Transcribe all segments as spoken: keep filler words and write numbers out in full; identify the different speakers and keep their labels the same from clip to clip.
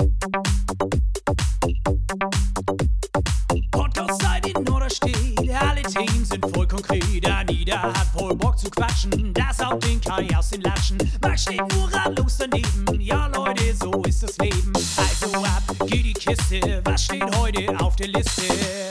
Speaker 1: Podcast-Zeit in Norderstedt, alle Themen sind voll konkret. Anita hat voll Bock zu quatschen, das haut den Kai aus den Latschen. Max steht nur ratlos daneben, ja Leute, so ist das Leben. Also ab, geht die Kiste, was steht heute auf der Liste?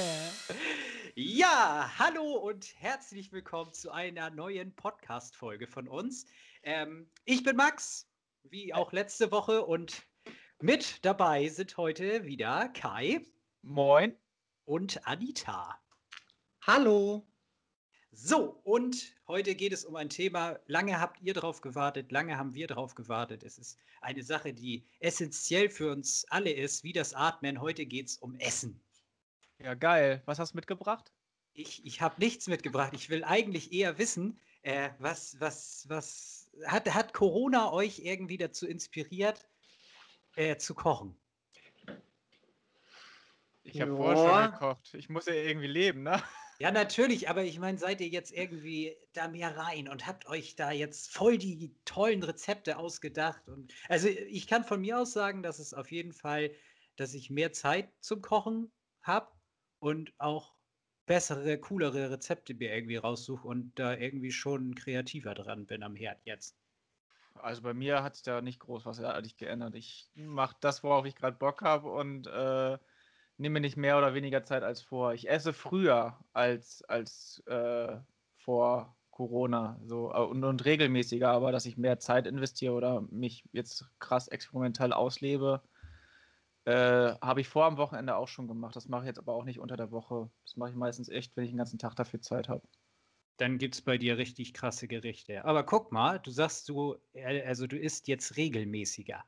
Speaker 2: Ja, hallo und herzlich willkommen zu einer neuen Podcast-Folge von uns. Ähm, ich bin Max, wie auch letzte Woche, und mit dabei sind heute wieder Kai
Speaker 3: Moin.
Speaker 2: und Anita.
Speaker 4: Hallo.
Speaker 2: So, und heute geht es um ein Thema, lange habt ihr drauf gewartet, lange haben wir drauf gewartet. Es ist eine Sache, die essentiell für uns alle ist, wie das Atmen. Heute geht es um Essen.
Speaker 3: Ja, geil. Was hast du mitgebracht?
Speaker 2: Ich, ich habe nichts mitgebracht. Ich will eigentlich eher wissen, äh, was, was, was hat, hat Corona euch irgendwie dazu inspiriert, äh, zu kochen?
Speaker 3: Ich habe
Speaker 4: Ja.
Speaker 3: vorher schon gekocht. Ich muss ja irgendwie leben, ne?
Speaker 2: Ja, natürlich, aber ich meine, seid ihr jetzt irgendwie da mehr rein und habt euch da jetzt voll die tollen Rezepte ausgedacht? Und, also ich kann von mir aus sagen, dass es auf jeden Fall, dass ich mehr Zeit zum Kochen habe und auch bessere, coolere Rezepte mir irgendwie raussuche und da irgendwie schon kreativer dran bin am Herd jetzt.
Speaker 3: Also bei mir hat sich da nicht groß was eigentlich geändert. Ich mache das, worauf ich gerade Bock habe und äh, nehme nicht mehr oder weniger Zeit als vor. Ich esse früher als, als äh, vor Corona so, äh, und, und regelmäßiger, aber dass ich mehr Zeit investiere oder mich jetzt krass experimentell auslebe, äh, habe ich vor am Wochenende auch schon gemacht. Das mache ich jetzt aber auch nicht unter der Woche. Das mache ich meistens echt, wenn ich den ganzen Tag dafür Zeit habe.
Speaker 2: Dann gibt es bei dir richtig krasse Gerichte. Aber guck mal, du sagst, du, äh, also du isst jetzt regelmäßiger.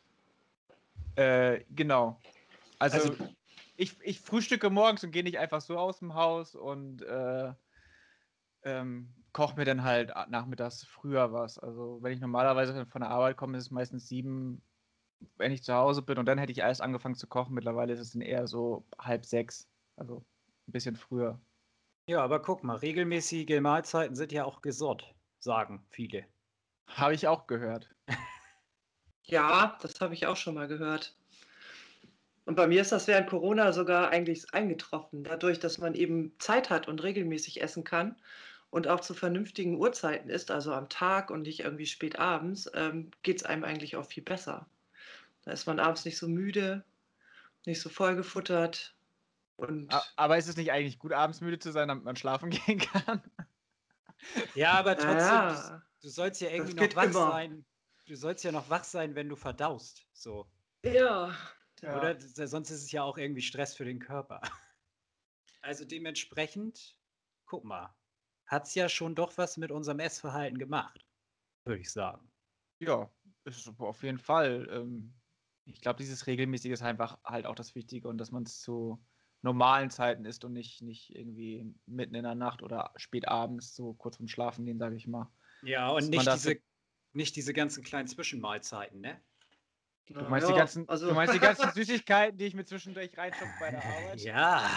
Speaker 3: Äh, genau. Also,
Speaker 2: Also-
Speaker 3: ich, ich frühstücke morgens und gehe nicht einfach so aus dem Haus und äh, ähm, koche mir dann halt a- nachmittags früher was. Also wenn ich normalerweise von der Arbeit komme, ist es meistens sieben, wenn ich zu Hause bin, und dann hätte ich erst angefangen zu kochen. Mittlerweile ist es dann eher so halb sechs, also ein bisschen früher.
Speaker 2: Ja, aber guck mal, regelmäßige Mahlzeiten sind ja auch gesund, sagen viele.
Speaker 3: Habe ich auch gehört.
Speaker 4: Ja, das habe ich auch schon mal gehört. Und bei mir ist das während Corona sogar eigentlich eingetroffen. Dadurch, dass man eben Zeit hat und regelmäßig essen kann und auch zu vernünftigen Uhrzeiten isst, also am Tag und nicht irgendwie spät abends, ähm, geht es einem eigentlich auch viel besser. Da ist man abends nicht so müde, nicht so vollgefuttert. Und
Speaker 3: A- Aber ist es nicht eigentlich gut, abends müde zu sein, damit man schlafen gehen kann?
Speaker 2: Ja, aber trotzdem,
Speaker 4: ja,
Speaker 2: du, du sollst ja irgendwie
Speaker 4: das
Speaker 2: noch
Speaker 4: geht
Speaker 2: wach
Speaker 4: immer.
Speaker 2: sein. Du sollst ja noch wach sein, wenn du verdaust. So.
Speaker 4: Ja,
Speaker 3: Ja.
Speaker 2: Oder S- sonst ist es ja auch irgendwie Stress für den Körper. Also dementsprechend, guck mal, hat es ja schon doch was mit unserem Essverhalten gemacht, würde ich sagen.
Speaker 3: Ja, ist aber auf jeden Fall. Ähm, ich glaube, dieses regelmäßige ist einfach halt auch das Wichtige, und dass man es zu normalen Zeiten isst und nicht, nicht irgendwie mitten in der Nacht oder spät abends, so kurz vorm Schlafen gehen, sage ich mal.
Speaker 2: Ja,
Speaker 3: Dass
Speaker 2: und
Speaker 3: man
Speaker 2: nicht
Speaker 3: dafür-
Speaker 2: diese, nicht diese ganzen kleinen Zwischenmahlzeiten, ne?
Speaker 3: Du meinst, die
Speaker 4: ja,
Speaker 3: ganzen,
Speaker 4: also
Speaker 3: du meinst die ganzen Süßigkeiten, die ich mir zwischendurch reinschopfe bei der Arbeit?
Speaker 2: Ja.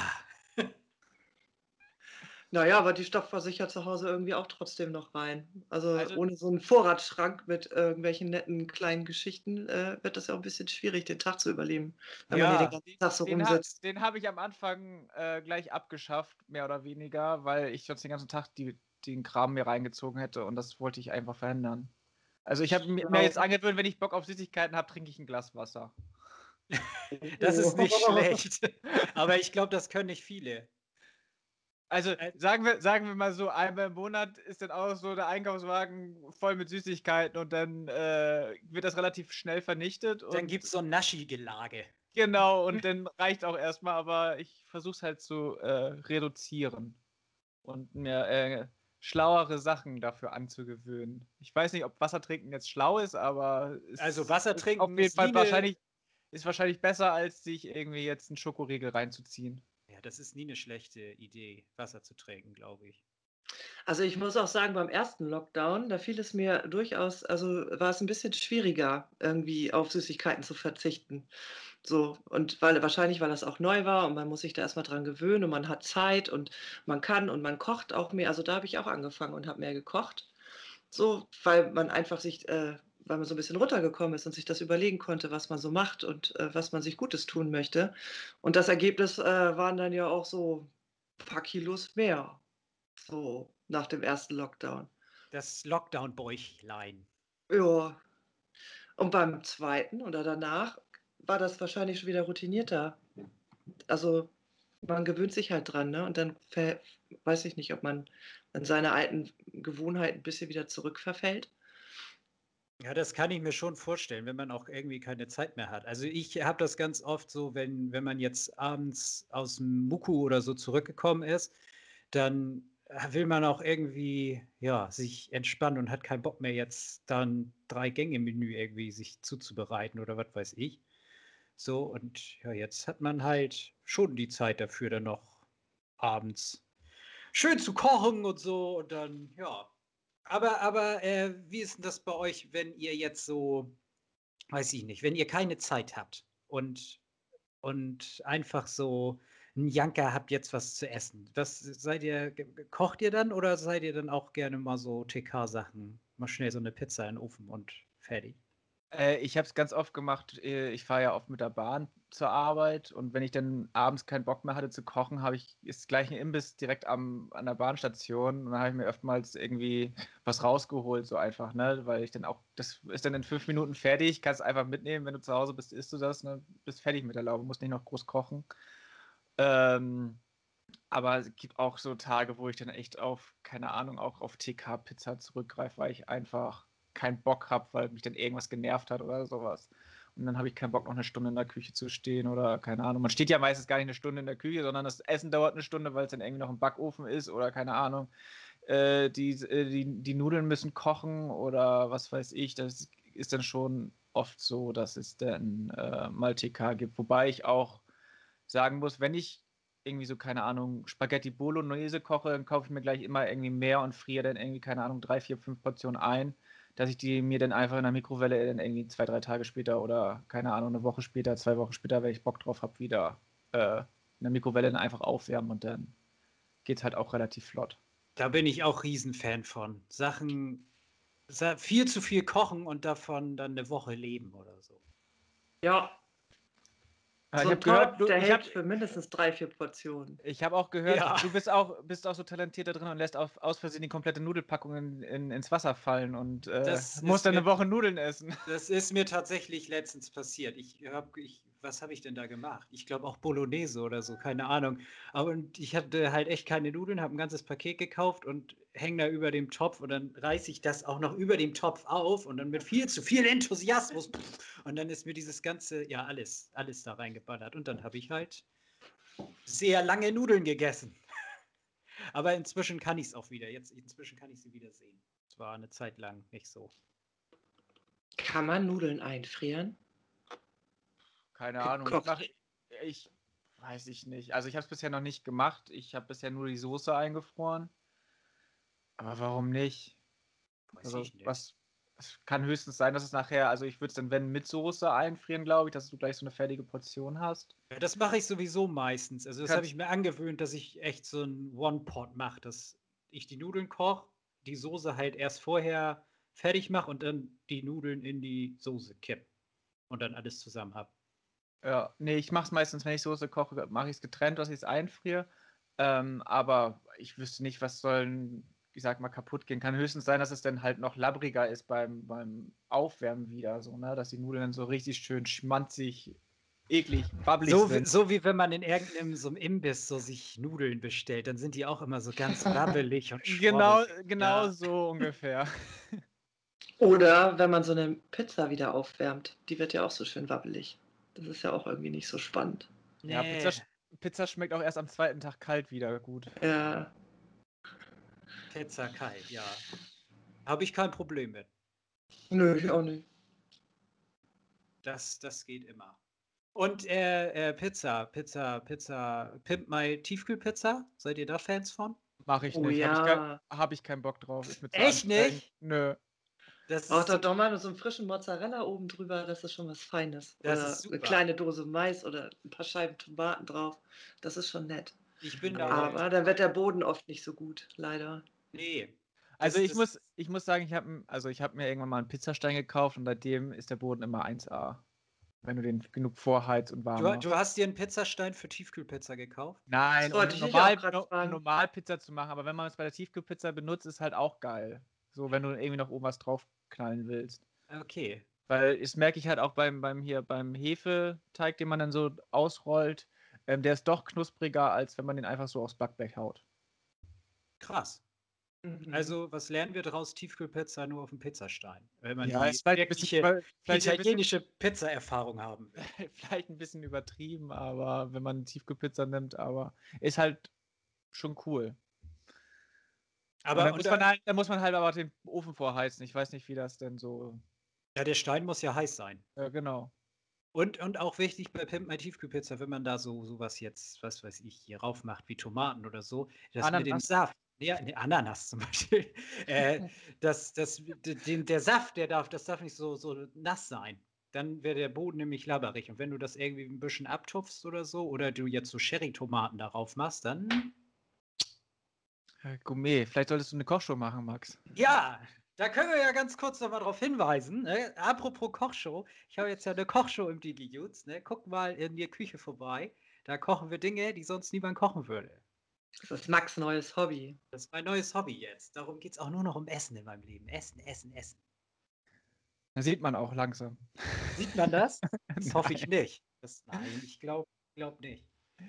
Speaker 4: Naja, aber die stopft man sich ja zu Hause irgendwie auch trotzdem noch rein. Also,
Speaker 3: Also-
Speaker 4: ohne so einen Vorratsschrank mit irgendwelchen netten kleinen Geschichten äh, wird das ja auch ein bisschen schwierig, den Tag zu überleben, wenn man hier
Speaker 2: Ja,
Speaker 4: den ganzen Tag so
Speaker 3: Den, ha
Speaker 4: rumsitzt.
Speaker 3: den habe ich am Anfang äh, gleich abgeschafft, mehr oder weniger, weil ich sonst den ganzen Tag die, den Kram mir reingezogen hätte, und das wollte ich einfach verhindern. Also ich habe mir
Speaker 4: Ja.
Speaker 3: mir jetzt angewöhnt, wenn ich Bock auf Süßigkeiten habe, trinke ich ein Glas Wasser.
Speaker 2: das ist nicht
Speaker 4: Oh.
Speaker 2: schlecht. Aber ich glaube, das können nicht viele.
Speaker 3: Also
Speaker 2: Äh,
Speaker 3: sagen wir, sagen wir mal so, einmal im Monat ist dann auch so der Einkaufswagen voll mit Süßigkeiten, und dann äh, wird das relativ schnell vernichtet.
Speaker 2: Dann
Speaker 3: Und
Speaker 2: gibt es so ein Naschi-Gelage.
Speaker 3: genau, und dann reicht auch erstmal, aber ich versuche es halt zu äh, reduzieren und mir äh, schlauere Sachen dafür anzugewöhnen. Ich weiß nicht, ob Wasser trinken jetzt schlau ist, aber es
Speaker 2: Also Wasser
Speaker 3: ist
Speaker 2: trinken
Speaker 3: auf jeden
Speaker 2: ist
Speaker 3: Fall
Speaker 2: nie ne-
Speaker 3: wahrscheinlich, ist wahrscheinlich besser, als sich irgendwie jetzt einen Schokoriegel reinzuziehen.
Speaker 2: Ja, das ist nie eine schlechte Idee, Wasser zu trinken, glaube ich.
Speaker 4: Also ich muss auch sagen, beim ersten Lockdown, da fiel es mir durchaus, also war es ein bisschen schwieriger, irgendwie auf Süßigkeiten zu verzichten. So, und weil wahrscheinlich, weil das auch neu war und man muss sich da erstmal dran gewöhnen und man hat Zeit und man kann und man kocht auch mehr. Also da habe ich auch angefangen und habe mehr gekocht. So, weil man einfach sich, äh, weil man so ein bisschen runtergekommen ist und sich das überlegen konnte, was man so macht und, äh, was man sich Gutes tun möchte. Und das Ergebnis, äh, waren dann ja auch so ein paar Kilos mehr, so nach dem ersten Lockdown.
Speaker 2: Das Lockdown-Bäuchlein.
Speaker 4: Ja, und beim zweiten oder danach war das wahrscheinlich schon wieder routinierter. Also, man gewöhnt sich halt dran, ne? Und dann ver weiß ich nicht, ob man an seine alten Gewohnheiten 'n bisschen wieder zurückverfällt.
Speaker 2: Ja, das kann ich mir schon vorstellen, wenn man auch irgendwie keine Zeit mehr hat. Also, ich habe das ganz oft so, wenn wenn man jetzt abends aus'm Mucku oder so zurückgekommen ist, dann, äh, will man auch irgendwie, ja, sich entspannen und hat keinen Bock mehr, jetzt dann Drei-Gänge-Menü irgendwie sich zuzubereiten oder was weiß ich. So, und ja, jetzt hat man halt schon die Zeit dafür, dann noch abends schön zu kochen und so und dann, ja. Aber aber, äh, wie ist 'n das bei euch, wenn ihr jetzt so, weiß ich nicht, wenn ihr keine Zeit habt und und einfach so 'n Janker habt, jetzt was zu essen? Was seid ihr g g kocht ihr dann oder seid ihr dann auch gerne mal so T K-Sachen? Mal schnell so 'ne Pizza in 'n Ofen und fertig?
Speaker 3: Äh, ich habe es ganz oft gemacht, äh, ich fahre ja oft mit der Bahn zur Arbeit und wenn ich dann abends keinen Bock mehr hatte zu kochen, habe ich ist gleich 'n Imbiss direkt am an der Bahnstation und dann habe ich mir oftmals irgendwie was rausgeholt, so einfach, ne? Weil ich dann auch das ist dann in fünf Minuten fertig, kannst einfach mitnehmen, wenn du zu Hause bist, isst du das, ne? Bist fertig mit der Laube, musst nicht noch groß kochen. Ähm, aber es gibt auch so Tage, wo ich dann echt auf, keine Ahnung, auch auf T K-Pizza zurückgreife, weil ich einfach keinen Bock habe, weil mich dann irgendwas genervt hat oder so was. Und dann habe ich keinen Bock, noch 'ne Stunde in der Küche zu stehen oder keine Ahnung. Man steht ja meistens gar nicht 'ne Stunde in der Küche, sondern das Essen dauert 'ne Stunde, weil's dann irgendwie noch im Backofen ist oder keine Ahnung. Äh, die s äh, die die Nudeln müssen kochen oder was weiß ich. Das ist dann schon oft so, dass es dann, äh, mal T K gibt. Wobei ich auch sagen muss, wenn ich irgendwie so, keine Ahnung, Spaghetti Bolognese koche, dann kaufe ich mir gleich immer irgendwie mehr und friere dann irgendwie, keine Ahnung, drei, vier, fünf Portionen ein, dass ich die mir dann einfach in der Mikrowelle dann irgendwie zwei, drei Tage später oder, keine Ahnung, 'ne Woche später, zwei Wochen später, wenn ich Bock drauf habe, wieder, äh, in der Mikrowelle dann einfach aufwärmen und dann geht's halt auch relativ flott.
Speaker 2: Da bin ich auch Riesenfan von. Sachen sa viel zu viel kochen und davon dann 'ne Woche leben oder so.
Speaker 4: Ja.
Speaker 3: Ah,
Speaker 4: So
Speaker 3: ich
Speaker 4: 'n
Speaker 3: habe gehört,
Speaker 4: Topf,
Speaker 3: du
Speaker 4: der
Speaker 3: ich
Speaker 4: hält
Speaker 3: habe
Speaker 4: für mindestens drei, vier Portionen.
Speaker 3: ich habe auch gehört,
Speaker 2: Ja.
Speaker 3: du bist auch bist auch so talentiert da drin und lässt auf aus Versehen die komplette Nudelpackung in in ins Wasser fallen und, äh,
Speaker 2: Das
Speaker 3: musst
Speaker 2: ist
Speaker 3: dann 'ne
Speaker 2: mir
Speaker 3: Woche Nudeln essen.
Speaker 2: das ist mir tatsächlich letztens passiert. Ich habe ich was habe ich denn da gemacht? Ich glaube auch Bolognese oder so, keine Ahnung. Aber und ich hatte halt echt keine Nudeln, habe 'n ganzes Paket gekauft und hänge da über dem Topf und dann reiße ich das auch noch über dem Topf auf und dann mit viel zu viel Enthusiasmus und dann ist mir dieses ganze ja, alles alles da reingeballert und dann habe ich halt sehr lange Nudeln gegessen. Aber inzwischen kann ich's auch wieder. Jetzt inzwischen kann ich sie wieder sehen. Es war 'ne Zeit lang nicht so.
Speaker 4: Kann man Nudeln einfrieren?
Speaker 3: Keine Ahnung, ich mache
Speaker 4: Gekocht.
Speaker 3: ich weiß ich nicht. Also, ich habe es bisher noch nicht gemacht. Ich habe bisher nur die Soße eingefroren. Aber warum nicht?
Speaker 2: Weiß
Speaker 3: Also,
Speaker 2: ich nicht.
Speaker 3: was es kann höchstens sein, dass es nachher also, ich würde es dann, wenn, mit Soße einfrieren, glaube ich, dass du gleich so 'ne fertige Portion hast.
Speaker 2: Ja, das mache ich sowieso meistens. Also, das habe
Speaker 3: Kannst
Speaker 2: ich mir angewöhnt, dass ich echt so 'n One-Pot mache, dass ich die Nudeln koche, die Soße halt erst vorher fertig mache und dann die Nudeln in die Soße kippe und dann alles zusammen habe.
Speaker 3: Ja, ne, ich mache es meistens, wenn ich Soße koche, mache ich's getrennt, dass ich's einfriere. Ähm, aber ich wüsste nicht, was soll 'n ich sage mal, kaputtgehen. Kann höchstens sein, dass es dann halt noch labbriger ist beim beim Aufwärmen wieder so, ne, dass die Nudeln dann so richtig schön schmanzig, eklig, wabbelig
Speaker 2: So wie
Speaker 3: sind.
Speaker 2: so wie wenn man in irgend 'nem so 'nem Imbiss so sich Nudeln bestellt, dann sind die auch immer so ganz wabbelig und
Speaker 3: Genau
Speaker 2: schwobbelig,
Speaker 3: genau
Speaker 2: ja.
Speaker 3: so ungefähr.
Speaker 4: Oder wenn man so 'ne Pizza wieder aufwärmt, die wird ja auch so schön wabbelig. Das ist ja auch irgendwie nicht so spannend.
Speaker 3: Ja, Pizza sch
Speaker 2: Ne.
Speaker 3: Pizza schmeckt auch erst am zweiten Tag kalt wieder gut.
Speaker 4: Ja.
Speaker 2: Pizza kalt, ja. Habe ich kein Problem mit.
Speaker 4: Nö, ich auch nicht.
Speaker 2: Das das geht immer. Und, äh, äh, Pizza Pizza Pizza Pimp My Tiefkühlpizza, seid ihr da Fans von?
Speaker 3: Mache ich
Speaker 4: Oh
Speaker 3: nicht, habe ich kei
Speaker 4: ja.
Speaker 3: habe ich keinen Bock drauf, ist mir zu
Speaker 2: Echt
Speaker 3: anstrengend.
Speaker 2: nicht?
Speaker 3: Nö.
Speaker 2: Das
Speaker 4: Ach,
Speaker 2: ist
Speaker 4: da
Speaker 2: tot
Speaker 4: doch mal mit so 'nem frischen Mozzarella oben drüber, das ist schon was Feines.
Speaker 2: Das ist
Speaker 4: Oder 'ne
Speaker 2: super.
Speaker 4: kleine Dose Mais oder 'n paar Scheiben Tomaten drauf. Das ist schon nett.
Speaker 2: Ich bin da
Speaker 3: Ne.
Speaker 2: auch
Speaker 4: Aber dann wird der Boden oft nicht so gut, leider.
Speaker 2: Ne.
Speaker 3: Also
Speaker 2: Das,
Speaker 3: ich
Speaker 2: das,
Speaker 3: muss, ich muss sagen, ich habe also ich hab mir irgendwann mal einen Pizzastein gekauft und seitdem ist der Boden immer eins A. Wenn du den genug vorheizt und warm
Speaker 2: du,
Speaker 3: machst.
Speaker 2: du hast dir einen Pizzastein für Tiefkühlpizza gekauft?
Speaker 3: Nein,
Speaker 4: Das wollte
Speaker 3: um
Speaker 4: ich dich
Speaker 3: normal,
Speaker 4: auch gerade
Speaker 3: no, um
Speaker 4: fragen.
Speaker 3: normal Pizza zu machen, aber wenn man es bei der Tiefkühlpizza benutzt, ist halt auch geil. So, wenn du irgendwie noch oben was draufknallen willst.
Speaker 2: Okay.
Speaker 3: Weil das merke ich halt auch beim, beim hier beim Hefeteig, den man dann so ausrollt, ähm, der ist doch knuspriger, als wenn man den einfach so aufs Backblech haut.
Speaker 2: Krass.
Speaker 4: Mhm.
Speaker 2: Also, was lernen wir daraus? Tiefkühlpizza nur auf dem Pizzastein. Wenn man
Speaker 3: Ja,
Speaker 2: die
Speaker 3: ist vielleicht ein bisschen,
Speaker 2: wirkliche
Speaker 3: über, vielleicht, ein bisschen,
Speaker 2: italienische Pizza-Erfahrung haben will.
Speaker 3: vielleicht ein bisschen übertrieben, aber wenn man Tiefkühlpizza nimmt, aber ist halt schon cool.
Speaker 2: Aber
Speaker 3: und dann
Speaker 2: und
Speaker 3: muss,
Speaker 2: da,
Speaker 3: man halt, dann muss man halt aber den Ofen vorheizen. Ich weiß nicht, wie das denn so.
Speaker 2: ja, der Stein muss ja heiß sein.
Speaker 3: Ja, genau.
Speaker 2: Und, und auch wichtig bei Pimp My Tiefkühlpizza, wenn man da so sowas jetzt, was weiß ich, hier rauf macht wie Tomaten oder so, das mit dem
Speaker 3: Ananas.
Speaker 2: Saft, ja, ne, Ananas zum Beispiel, äh, das, das, d- den, der Saft, der darf, das darf nicht so, so nass sein. Dann wäre der Boden nämlich labberig. Und wenn du das irgendwie ein bisschen abtupfst oder so, oder du jetzt so Sherry-Tomaten darauf machst, dann,
Speaker 3: Ja, Gourmet. Vielleicht solltest du eine Kochshow machen, Max.
Speaker 2: ja, da können wir ja ganz kurz noch mal drauf hinweisen. Ne? Apropos Kochshow, ich habe jetzt ja eine Kochshow im Didi Jutz. Ne? Guck mal in die Küche vorbei. Da kochen wir Dinge, die sonst niemand kochen würde.
Speaker 4: Das ist Max' neues Hobby.
Speaker 2: Das ist mein neues Hobby jetzt. Darum geht es auch nur noch um Essen in meinem Leben. Essen, Essen, Essen.
Speaker 3: Da sieht man auch langsam.
Speaker 2: Sieht man das? Das hoffe ich
Speaker 3: Nein.
Speaker 2: nicht. Das, nein, ich glaube glaub nicht.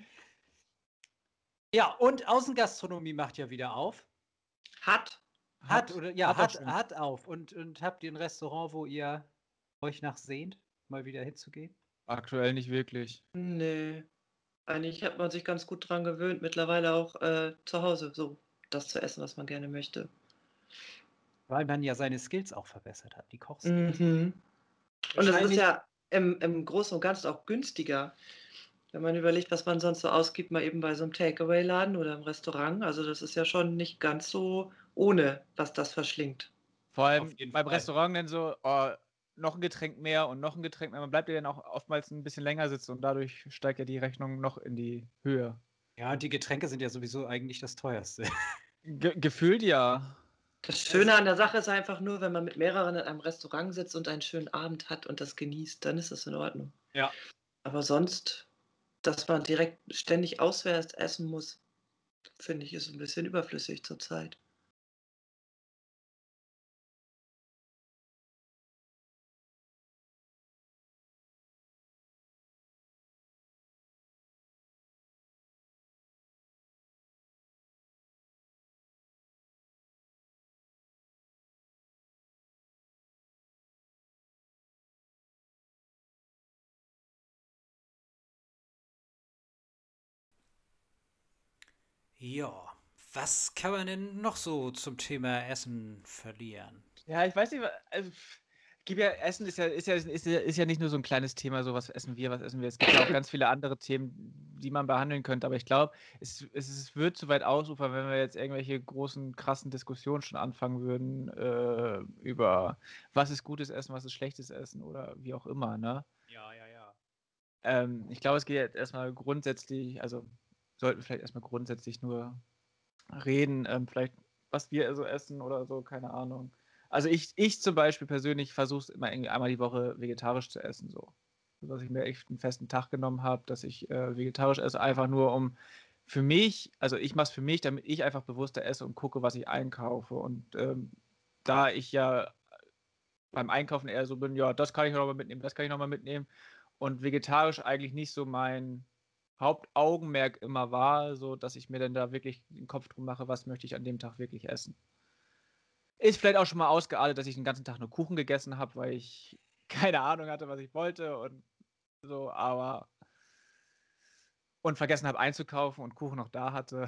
Speaker 2: Ja, und Außengastronomie macht ja wieder auf.
Speaker 4: Hat.
Speaker 2: Hat, oder ja,
Speaker 3: hat er
Speaker 2: hat,
Speaker 3: schon.
Speaker 2: hat auf. Und, und habt ihr ein Restaurant, wo ihr euch nach sehnt, mal wieder hinzugehen?
Speaker 3: Aktuell nicht wirklich.
Speaker 4: Nee. Eigentlich hat man sich ganz gut dran gewöhnt, mittlerweile auch äh, zu Hause so das zu essen, was man gerne möchte.
Speaker 2: Weil man ja seine Skills auch verbessert hat, die Kochskills.
Speaker 4: Mhm. Und es ist
Speaker 2: Wahrscheinlich-
Speaker 4: ja im, im Großen und Ganzen auch günstiger, wenn man überlegt, was man sonst so ausgibt, mal eben bei so einem Takeaway-Laden oder im Restaurant. Also das ist ja schon nicht ganz so ohne, was das verschlingt.
Speaker 3: Vor allem
Speaker 2: Auf jeden
Speaker 3: beim
Speaker 2: Fall.
Speaker 3: Restaurant dann so, oh, noch ein Getränk mehr und noch ein Getränk mehr. Man bleibt ja dann auch oftmals ein bisschen länger sitzen und dadurch steigt ja die Rechnung noch in die Höhe.
Speaker 2: Ja, und die Getränke sind ja sowieso eigentlich das teuerste.
Speaker 3: Ge gefühlt ja.
Speaker 4: Das Schöne an der Sache ist einfach nur, wenn man mit mehreren in einem Restaurant sitzt und einen schönen Abend hat und das genießt, dann ist das in Ordnung.
Speaker 2: Ja.
Speaker 4: Aber sonst, dass man direkt ständig auswärts essen muss, finde ich, ist ein bisschen überflüssig zurzeit.
Speaker 2: Ja, was kann man denn noch so zum Thema Essen verlieren?
Speaker 3: Ja, ich weiß nicht, wa- also, pff, gibt ja, Essen ist ja, ist ja, ist ja, ist ja nicht nur so ein kleines Thema, so was essen wir, was essen wir. Es gibt ja auch ganz viele andere Themen, die man behandeln könnte, aber ich glaube, es, es, es wird zu weit ausufern, wenn wir jetzt irgendwelche großen, krassen Diskussionen schon anfangen würden, äh, über was ist gutes Essen, was ist schlechtes Essen oder wie auch immer, ne?
Speaker 2: Ja, ja, ja.
Speaker 3: Ähm, ich glaube, es geht jetzt erstmal grundsätzlich, also sollten wir vielleicht erstmal grundsätzlich nur reden, ähm, vielleicht was wir so essen oder so, keine Ahnung. Also ich, ich zum Beispiel persönlich versuche es immer irgendwie einmal die Woche vegetarisch zu essen, so. Dass ich mir echt einen festen Tag genommen habe, dass ich äh, vegetarisch esse, einfach nur um für mich, also ich mache es für mich, damit ich einfach bewusster esse und gucke, was ich einkaufe. Und ähm, da ich ja beim Einkaufen eher so bin, ja, das kann ich nochmal mitnehmen, das kann ich nochmal mitnehmen. Und vegetarisch eigentlich nicht so mein Hauptaugenmerk immer war, so dass ich mir dann da wirklich den Kopf drum mache, was möchte ich an dem Tag wirklich essen. Ist vielleicht auch schon mal ausgeartet, dass ich den ganzen Tag nur Kuchen gegessen habe, weil ich keine Ahnung hatte, was ich wollte und so, aber und vergessen habe einzukaufen und Kuchen noch da hatte.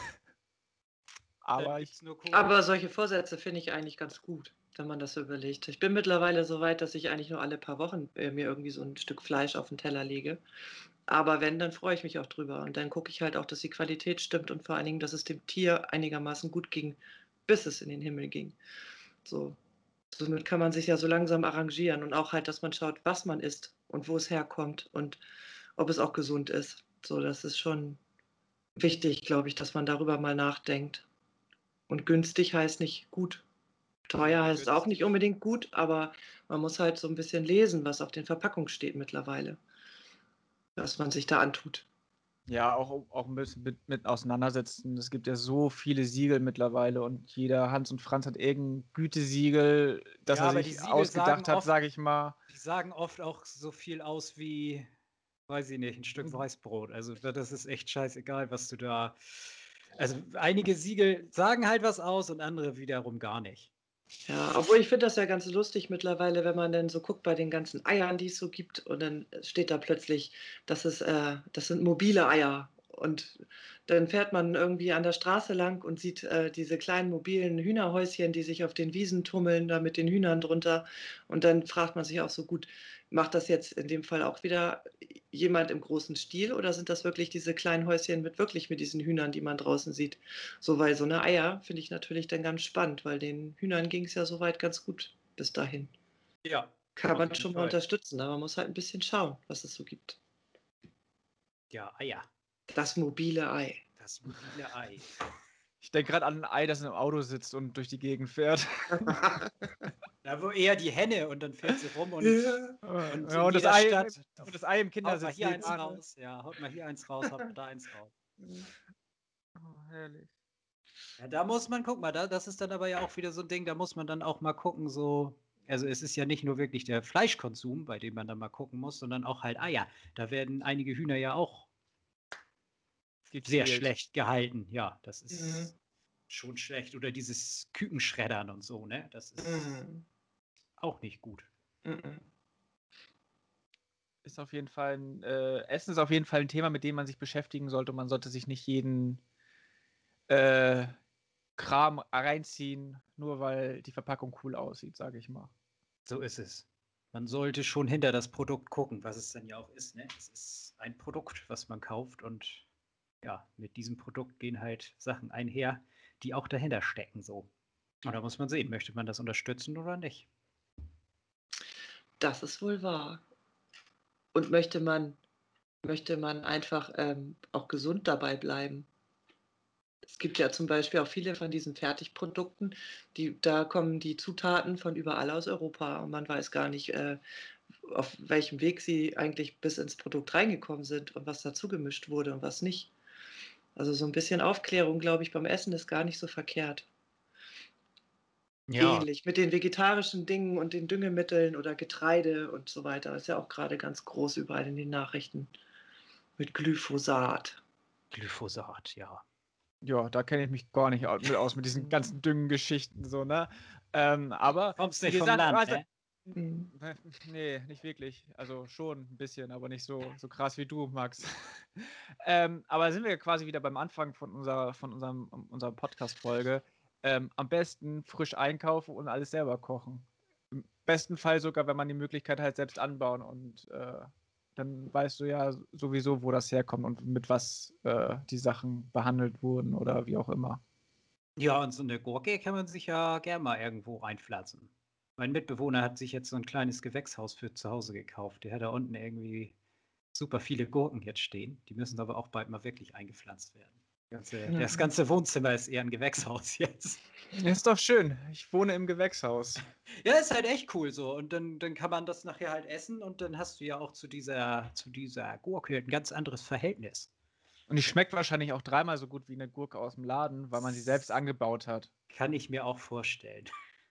Speaker 3: aber
Speaker 2: Dann
Speaker 3: ich,
Speaker 2: gibt's nur Kuchen.
Speaker 4: Aber solche Vorsätze finde ich eigentlich ganz gut, wenn man das so überlegt. Ich bin mittlerweile so weit, dass ich eigentlich nur alle paar Wochen äh, mir irgendwie so ein Stück Fleisch auf den Teller lege. Aber wenn, dann freue ich mich auch drüber. Und dann gucke ich halt auch, dass die Qualität stimmt und vor allen Dingen, dass es dem Tier einigermaßen gut ging, bis es in den Himmel ging. So. Somit kann man sich ja so langsam arrangieren und auch halt, dass man schaut, was man isst und wo es herkommt und ob es auch gesund ist. So, das ist schon wichtig, glaube ich, dass man darüber mal nachdenkt. Und günstig heißt nicht gut. Teuer heißt auch nicht unbedingt gut, aber man muss halt so ein bisschen lesen, was auf den Verpackungen steht mittlerweile, was man sich da antut.
Speaker 3: Ja, auch, auch ein bisschen mit, mit auseinandersetzen. Es gibt ja so viele Siegel mittlerweile und jeder Hans und Franz hat irgendein Gütesiegel, das
Speaker 2: Ja,
Speaker 3: er
Speaker 2: aber die
Speaker 3: sich
Speaker 2: Siegel
Speaker 3: ausgedacht
Speaker 2: sagen
Speaker 3: hat,
Speaker 2: oft,
Speaker 3: sage ich mal.
Speaker 2: die sagen oft auch so viel aus wie, weiß ich nicht, ein Stück Weißbrot. Also da- das ist echt scheißegal, was du da. Also einige Siegel sagen halt was aus und andere wiederum gar nicht.
Speaker 4: Ja, obwohl ich finde das ja ganz lustig mittlerweile, wenn man dann so guckt bei den ganzen Eiern, die es so gibt, und dann steht da plötzlich, das ist, äh, das sind mobile Eier. Und dann fährt man irgendwie an der Straße lang und sieht äh, diese kleinen mobilen Hühnerhäuschen, die sich auf den Wiesen tummeln, da mit den Hühnern drunter. Und dann fragt man sich auch so, gut, macht das jetzt in dem Fall auch wieder jemand im großen Stil oder sind das wirklich diese kleinen Häuschen mit wirklich mit diesen Hühnern, die man draußen sieht? So, weil so eine Eier finde ich natürlich dann ganz spannend, weil den Hühnern ging es ja soweit ganz gut bis dahin.
Speaker 2: Ja.
Speaker 4: Kann
Speaker 2: auf
Speaker 4: man
Speaker 2: jeden
Speaker 4: schon mal
Speaker 2: Fall.
Speaker 4: unterstützen, aber man muss halt ein bisschen schauen, was es so gibt.
Speaker 2: Ja, Eier.
Speaker 4: Das mobile Ei.
Speaker 2: Das mobile Ei.
Speaker 3: Ich denke gerade an ein Ei, das in einem Auto sitzt und durch die Gegend fährt.
Speaker 2: Da wo eher die Henne und dann fährt sie rum und,
Speaker 4: Ja.
Speaker 2: und
Speaker 3: ja,
Speaker 2: in
Speaker 3: und, das
Speaker 2: jeder
Speaker 3: Ei,
Speaker 2: Stadt.
Speaker 3: und das Ei im
Speaker 2: Haut mal
Speaker 3: Kindersitz
Speaker 2: hier eins
Speaker 3: nebenan.
Speaker 2: raus, ja, haut mal hier eins raus, haut mal da eins raus.
Speaker 3: Oh, herrlich.
Speaker 2: Ja, da muss man, guck mal, da, das ist dann aber ja auch wieder so ein Ding, da muss man dann auch mal gucken, so, also es ist ja nicht nur wirklich der Fleischkonsum, bei dem man dann mal gucken muss, sondern auch halt Eier. Da werden einige Hühner ja auch sehr
Speaker 3: Gezählt.
Speaker 2: schlecht gehalten. Ja, das ist
Speaker 4: Mhm.
Speaker 2: schon schlecht. Oder dieses Kükenschreddern und so, ne? Das ist
Speaker 4: Mhm.
Speaker 2: auch nicht gut.
Speaker 4: Mhm.
Speaker 3: Ist auf jeden Fall ein, äh, Essen ist auf jeden Fall ein Thema, mit dem man sich beschäftigen sollte. Man sollte sich nicht jeden äh, Kram reinziehen, nur weil die Verpackung cool aussieht, sage ich mal.
Speaker 2: So ist es. Man sollte schon hinter das Produkt gucken, was es dann ja auch ist, ne? Es ist ein Produkt, was man kauft und ja, mit diesem Produkt gehen halt Sachen einher, die auch dahinter stecken, so. Und da muss man sehen, möchte man das unterstützen oder nicht?
Speaker 4: Das ist wohl wahr. Und möchte man, möchte man einfach ähm, auch gesund dabei bleiben? Es gibt ja zum Beispiel auch viele von diesen Fertigprodukten, die, da kommen die Zutaten von überall aus Europa und man weiß gar nicht, äh, auf welchem Weg sie eigentlich bis ins Produkt reingekommen sind und was dazu gemischt wurde und was nicht. Also so ein bisschen Aufklärung, glaube ich, beim Essen ist gar nicht so verkehrt.
Speaker 2: Ja,
Speaker 4: Ähnlich mit den vegetarischen Dingen und den Düngemitteln oder Getreide und so weiter. Ist ja auch gerade ganz groß überall in den Nachrichten mit Glyphosat.
Speaker 2: Glyphosat, ja.
Speaker 3: Ja, da kenne ich mich gar nicht au- mit aus mit diesen ganzen Düngengeschichten, so, ne? Ähm, aber
Speaker 2: Kommst
Speaker 3: wie
Speaker 2: nicht vom
Speaker 3: gesagt,
Speaker 2: Land,
Speaker 3: also,
Speaker 2: ne?
Speaker 4: Mhm.
Speaker 3: nee, nicht wirklich. Also schon ein bisschen, aber nicht so, so krass wie du, Max. ähm, aber sind wir quasi wieder beim Anfang von unserer, von unserem, unserer Podcast-Folge. Ähm, am besten frisch einkaufen und alles selber kochen. Im besten Fall sogar, wenn man die Möglichkeit hat, selbst anbauen und äh, dann weißt du ja sowieso, wo das herkommt und mit was äh, die Sachen behandelt wurden oder wie auch immer.
Speaker 2: Ja, und so eine Gurke kann man sich ja gern mal irgendwo reinpflanzen. Mein Mitbewohner hat sich jetzt so ein kleines Gewächshaus für zu Hause gekauft. Der hat da unten irgendwie super viele Gurken jetzt stehen. Die müssen aber auch bald mal wirklich eingepflanzt werden. Ganze,
Speaker 4: Ja.
Speaker 2: Das ganze Wohnzimmer ist eher ein Gewächshaus jetzt.
Speaker 3: Ist doch schön. Ich wohne im Gewächshaus.
Speaker 2: Ja, ist halt echt cool so. Und dann, dann kann man das nachher halt essen und dann hast du ja auch zu dieser, zu dieser Gurke ein ganz anderes Verhältnis.
Speaker 3: Und die schmeckt wahrscheinlich auch dreimal so gut wie eine Gurke aus dem Laden, weil man sie selbst angebaut hat.
Speaker 2: Kann ich mir auch vorstellen.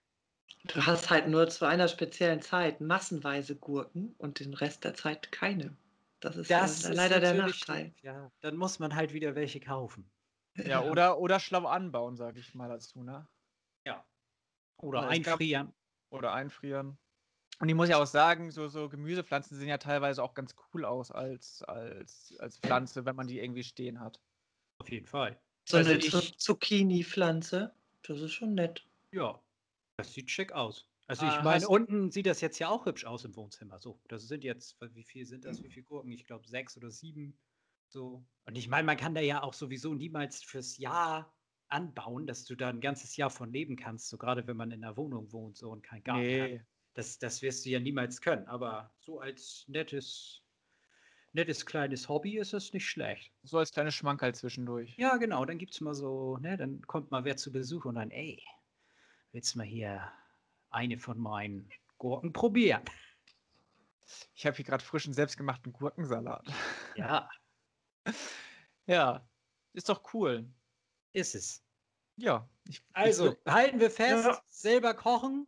Speaker 4: Du hast halt nur zu einer speziellen Zeit massenweise Gurken und den Rest der Zeit keine. Das ist
Speaker 2: Das
Speaker 4: äh,
Speaker 2: ist
Speaker 4: leider der
Speaker 2: natürlich
Speaker 4: Nachteil.
Speaker 2: doof, ja. Dann muss man halt wieder welche kaufen.
Speaker 3: Ja, oder, oder schlau anbauen, sage ich mal dazu, ne?
Speaker 2: Ja. Oder
Speaker 3: Weil es gab-
Speaker 2: einfrieren.
Speaker 3: Oder einfrieren. Und ich muss ja auch sagen, so, so Gemüsepflanzen sehen ja teilweise auch ganz cool aus als, als, als Pflanze, wenn man die irgendwie stehen hat.
Speaker 2: Auf jeden Fall.
Speaker 4: So
Speaker 2: Also
Speaker 4: eine
Speaker 2: ich-
Speaker 4: Zu- Zucchini-Pflanze, das ist schon nett.
Speaker 2: Ja, das sieht schick aus. Also
Speaker 3: Ah,
Speaker 2: ich meine,
Speaker 3: hast-
Speaker 2: unten sieht das jetzt ja auch hübsch aus im Wohnzimmer. So, das sind jetzt, wie viel sind das? Wie viele Gurken? Ich glaube sechs oder sieben. So. Und ich meine, man kann da ja auch sowieso niemals fürs Jahr anbauen, dass du da ein ganzes Jahr von leben kannst, so gerade wenn man in einer Wohnung wohnt so und kein Garten hat.
Speaker 3: Nee.
Speaker 2: Das, das wirst du ja niemals können. Aber so als nettes, nettes kleines Hobby ist es nicht schlecht.
Speaker 3: So als kleines Schmankerl zwischendurch.
Speaker 2: Ja, genau, dann gibt es mal so, ne, dann kommt mal wer zu Besuch und dann, ey, willst du mal hier eine von meinen Gurken probieren?
Speaker 3: Ich habe hier gerade frischen, selbstgemachten Gurkensalat.
Speaker 2: Ja,
Speaker 3: Ja, ist doch cool.
Speaker 2: ist es.
Speaker 3: Ja, ich,
Speaker 2: Also,
Speaker 3: ich,
Speaker 2: halten wir fest,
Speaker 4: Ja.
Speaker 2: selber kochen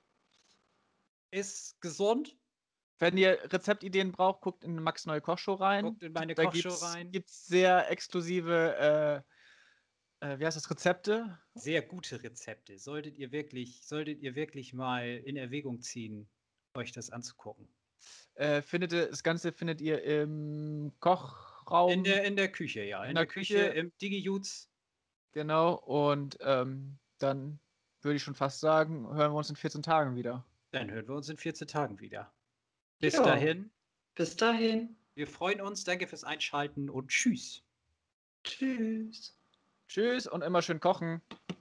Speaker 2: ist gesund.
Speaker 3: wenn ihr Rezeptideen braucht, guckt in Max Neue Kochshow rein.
Speaker 2: Guckt in meine
Speaker 3: Da
Speaker 2: Kochshow
Speaker 3: gibt's,
Speaker 2: rein.
Speaker 3: gibt's sehr exklusive, äh, äh, wie heißt das, Rezepte?
Speaker 2: Sehr gute Rezepte. Solltet ihr wirklich, solltet ihr wirklich mal in Erwägung ziehen, euch das anzugucken.
Speaker 3: Äh, findet ihr, das Ganze findet ihr im Kochraum.
Speaker 2: In der, in der Küche, ja. In,
Speaker 3: In
Speaker 2: der,
Speaker 3: der
Speaker 2: Küche,
Speaker 3: Küche.
Speaker 2: im Digi-Jutes.
Speaker 3: Genau, und ähm, dann würde ich schon fast sagen, hören wir uns in vierzehn Tagen wieder.
Speaker 2: Dann hören wir uns in vierzehn Tagen wieder. Bis
Speaker 4: Ja.
Speaker 2: dahin,
Speaker 4: Bis dahin.
Speaker 2: wir freuen uns. Danke fürs Einschalten und tschüss.
Speaker 4: Tschüss.
Speaker 3: Tschüss und immer schön kochen.